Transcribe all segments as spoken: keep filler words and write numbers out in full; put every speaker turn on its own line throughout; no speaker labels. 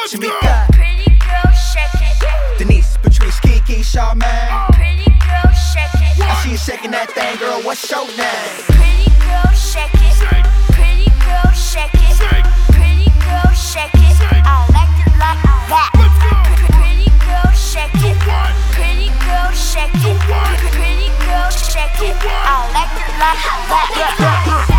Let's
Shamika,
go.
Pretty girl, shake it.
Denise, Patrice, Kiki, Charmaine.
Pretty girl, shake it.
I see you shaking that thing, girl. What's your name?
Pretty girl, shake it.
Shake,
Pretty girl, shake it.
shake,
Pretty girl, shake it. I like it like that.
let's go.
Pretty girl, shake
Do
it.
what?
Pretty girl, shake
Do
it.
what?
Pretty girl, shake it. I like it like that.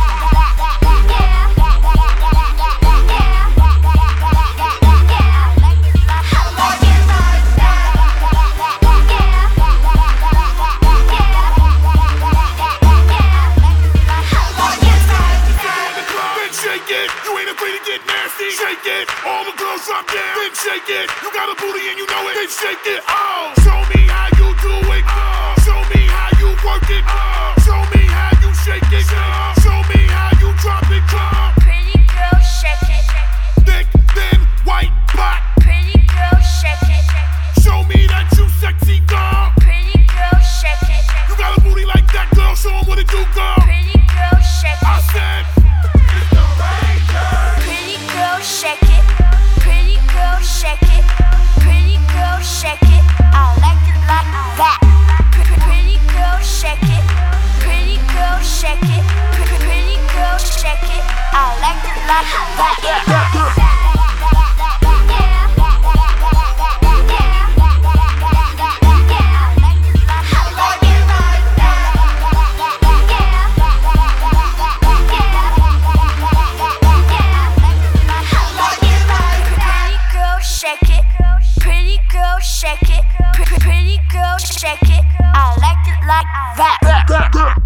Then shake it. You ain't afraid to get nasty. Shake it. All the girls drop down. Then shake it. You got a booty and you know it. Then shake it. Oh, show me how you do it. Oh, show me how you work it. Oh, show me how you shake it. Oh, show me how you drop it. Oh,
Pretty girl, shake it.
thick, thin, white, black.
Pretty girl, shake it.
Show me that you sexy, girl.
Pretty girl, shake it.
You got a booty like that, girl. Show 'em what it do, girl.
Pretty girl, shake
I
it.
said,
Pretty girl, shake it. Pretty girl, shake it. Pretty girl, shake it. I like it like that. Pretty girl, shake it. Pretty girl, shake it. Pretty girl, shake it. I like it like that. Pretty girl, shake it. Pretty girl, shake it. Pretty girl, shake it. I like it like that.